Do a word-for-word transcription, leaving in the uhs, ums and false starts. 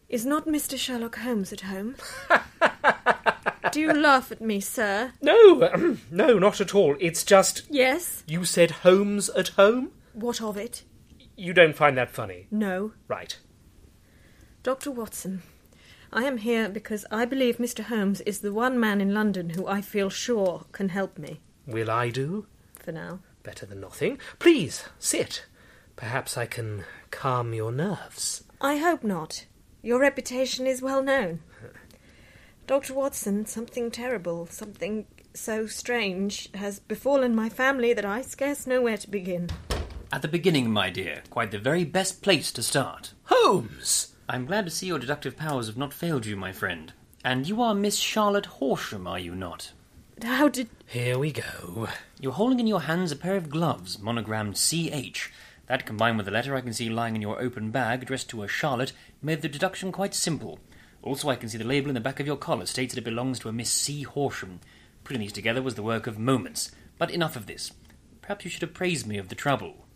Is not Mister Sherlock Holmes at home? Do you laugh at me, sir? No, no, not at all. It's just... Yes? You said Holmes at home? What of it? You don't find that funny? No. Right. Doctor Watson, I am here because I believe Mister Holmes is the one man in London who I feel sure can help me. Will I do? For now. Better than nothing. Please, sit. Perhaps I can calm your nerves. I hope not. Your reputation is well known. Doctor Watson, something terrible, something so strange has befallen my family that I scarce know where to begin. At the beginning, my dear. Quite the very best place to start. Holmes! I'm glad to see your deductive powers have not failed you, my friend. And you are Miss Charlotte Horsham, are you not? But how did... Here we go. You're holding in your hands a pair of gloves, monogrammed C H. That, combined with the letter I can see lying in your open bag, addressed to a Charlotte, made the deduction quite simple. Also, I can see the label in the back of your collar states that it belongs to a Miss C. Horsham. Putting these together was the work of moments. But enough of this. Perhaps you should have praised me of the trouble.